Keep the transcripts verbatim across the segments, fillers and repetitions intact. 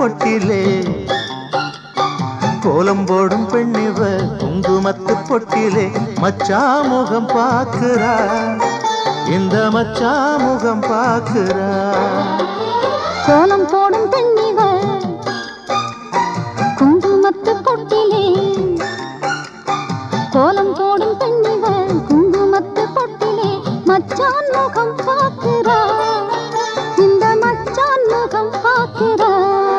பொட்டிலே கோலம் போடும் பெண்ணிவ குங்குமத்து பொட்டிலே மச்சா முகம் பாக்குறா இந்த மச்சா முகம் பாக்குறா கோலம் போடும் பெண்ணிவ குங்குமத்து பொட்டிலே கோலம் போடும் பெண்ணிவ குங்குமத்து பொட்டிலே மச்சான் முகம் பாக்குறா இந்த மச்சான் முகம் பாக்குறா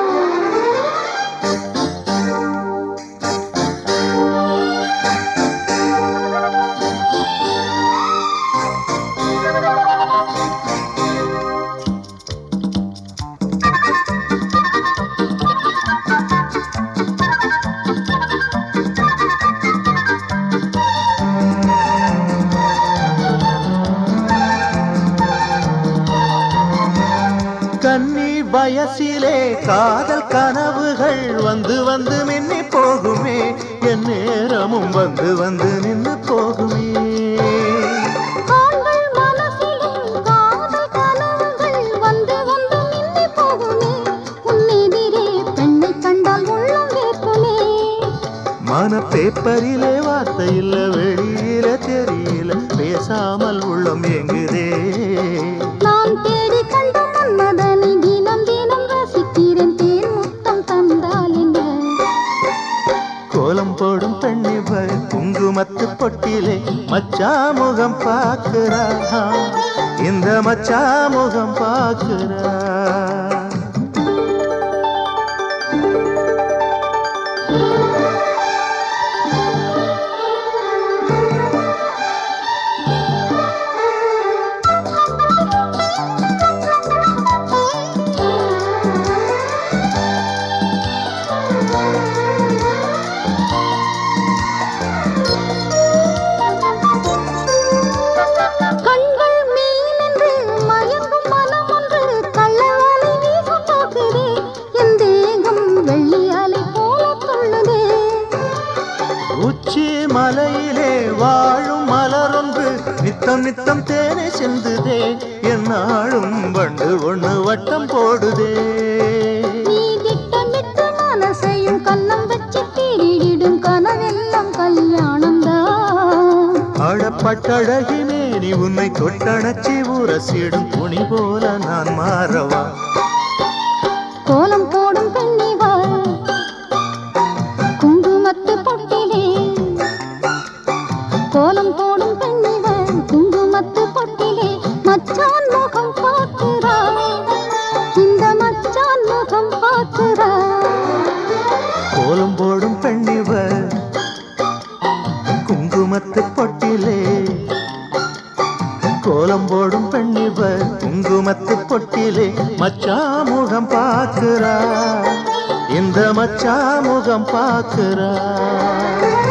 கன்னி வயசிலே காதல் கனவுகள் வந்து வந்து மின்னி போகுமே என் நேரமும் வந்து வந்து நின்று போகுமே ஆண்கள் மனசிலும் காதல் கனவுகள் வந்து வந்து மின்னி போகுமே உன்னெதிரே பெண்ணை கண்டால் உள்ளம் வேர்க்குமே மன பேப்பரிலே வார்த்தை இல்ல வெளியில தெரியல பேசாமல் உள்ளம் எங்குதே நான் தேடி கண்ட மன்மதனை தினம் தினம் ரசிக்கிறேன் தேன் முத்தம் தந்தால் என்ன கோலம் போடும் பெண்ணிவ குங்குமத்து பொட்டிலே மச்சா முகம் பாக்குறா இந்த மச்சா முகம் பாக்குறா கண்கள் மீனென்று மயங்கும் மனம் ஒன்று கள்ளவலை வீச பார்க்குதே என் தேகம் வெள்ளி அலை போல துள்ளுதே உச்சி மலையிலே வாழும் மலரொன்று நித்தம் நித்தம் தேனை சிந்துதே என்னாலும் வண்டு ஒண்ணு வட்டம் போடுதே நீ திட்டமிட்டு மனசையும் கண்ணம் வச்சு திருடிடும் கனவெல்லாம் கல்யாணம்தான் அழப்பட்டழகினே நீ உன்னை தொட்டணச்சி உரசிடும் துணி போல நான் மாறவா கோலம் போடும் பெண்ணிவா குங்குமத்து பொட்டிலே கோலம் போடும் பெண்ணிவா குங்குமத்து பொட்டிலே மச்சான் முகம் பார்க்கிறா இந்த மச்சான் முகம் பார்க்கிறா கோலம் போடும் பெண்ணிவ குங்குமத்து பொட்டிலே கோலம் போடும் பெண்ணிவ குங்குமத்து பொட்டிலே மச்சா முகம் பாக்குறா இந்த மச்சா முகம் பாக்குறா